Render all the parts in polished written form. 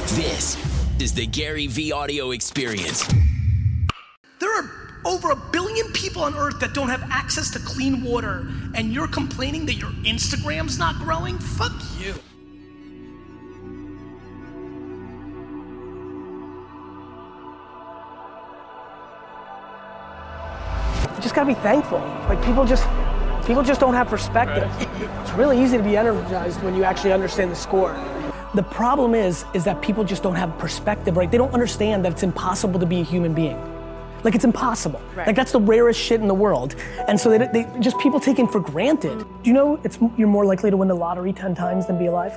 This is the Gary V audio experience. There are over 1 billion people on earth that don't have access to clean water, and you're complaining that your Instagram's not growing? Fuck you. You just gotta be thankful. Like people just don't have perspective. It's really easy to be energized when you actually understand the score. The problem is that people just don't have perspective, right? They don't understand that it's impossible to be a human being. Like it's impossible. Right. Like that's the rarest shit in the world. And so they just people taken for granted. Do you know you're more likely to win the lottery 10 times than be alive?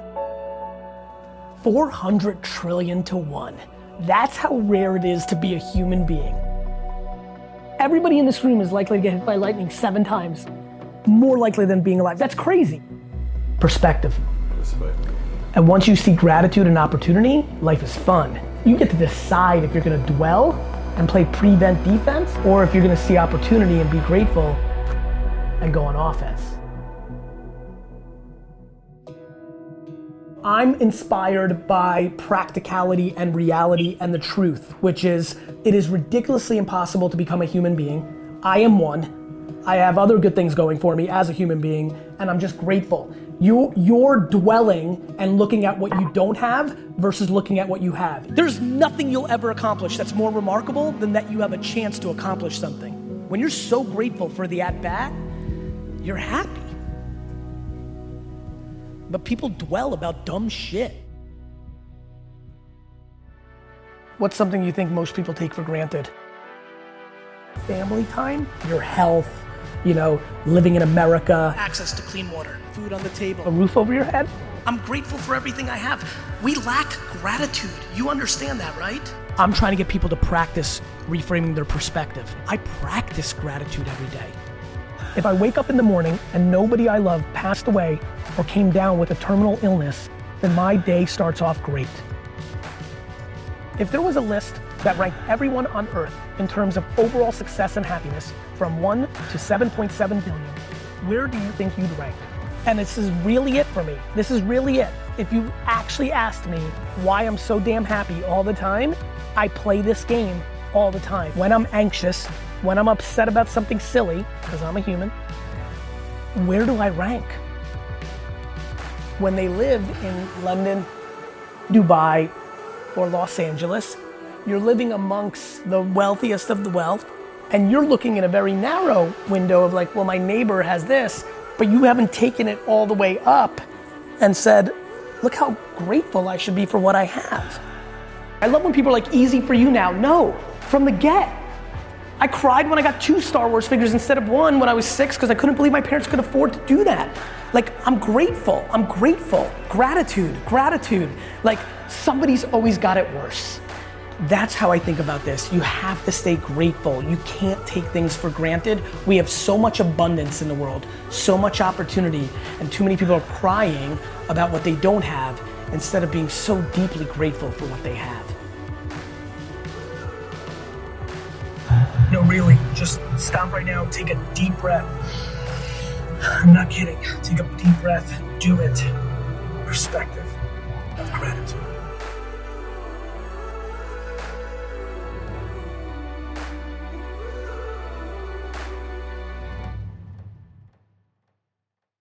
400 trillion to 1. That's how rare it is to be a human being. Everybody in this room is likely to get hit by lightning 7 times. More likely than being alive. That's crazy. Perspective. And once you see gratitude and opportunity, life is fun. You get to decide if you're gonna dwell and play prevent defense, or if you're gonna see opportunity and be grateful and go on offense. I'm inspired by practicality and reality and the truth, which is, it is ridiculously impossible to become a human being. I am one. I have other good things going for me as a human being, and I'm just grateful. You're dwelling and looking at what you don't have versus looking at what you have. There's nothing you'll ever accomplish that's more remarkable than that you have a chance to accomplish something. When you're so grateful for the at-bat, you're happy. But people dwell about dumb shit. What's something you think most people take for granted? Family time, your health, living in America. Access to clean water, food on the table. A roof over your head? I'm grateful for everything I have. We lack gratitude. You understand that, right? I'm trying to get people to practice reframing their perspective. I practice gratitude every day. If I wake up in the morning and nobody I love passed away or came down with a terminal illness, then my day starts off great. If there was a list that ranked everyone on Earth in terms of overall success and happiness from 1 to 7.7 billion, where do you think you'd rank? And this is really it for me. This is really it. If you actually asked me why I'm so damn happy all the time, I play this game all the time. When I'm anxious, when I'm upset about something silly, because I'm a human, where do I rank? When they live in London, Dubai, or Los Angeles, you're living amongst the wealthiest of the wealth, and you're looking in a very narrow window of like, well, my neighbor has this, but you haven't taken it all the way up and said, look how grateful I should be for what I have. I love when people are like, easy for you now. No, from the get. I cried when I got 2 Star Wars figures instead of 1 when I was 6 because I couldn't believe my parents could afford to do that. Like, I'm grateful. Gratitude. Like, somebody's always got it worse. That's how I think about this. You have to stay grateful. You can't take things for granted. We have so much abundance in the world, so much opportunity, and too many people are crying about what they don't have instead of being so deeply grateful for what they have. No, really, just stop right now, take a deep breath. I'm not kidding. Take a deep breath, do it. Perspective of gratitude.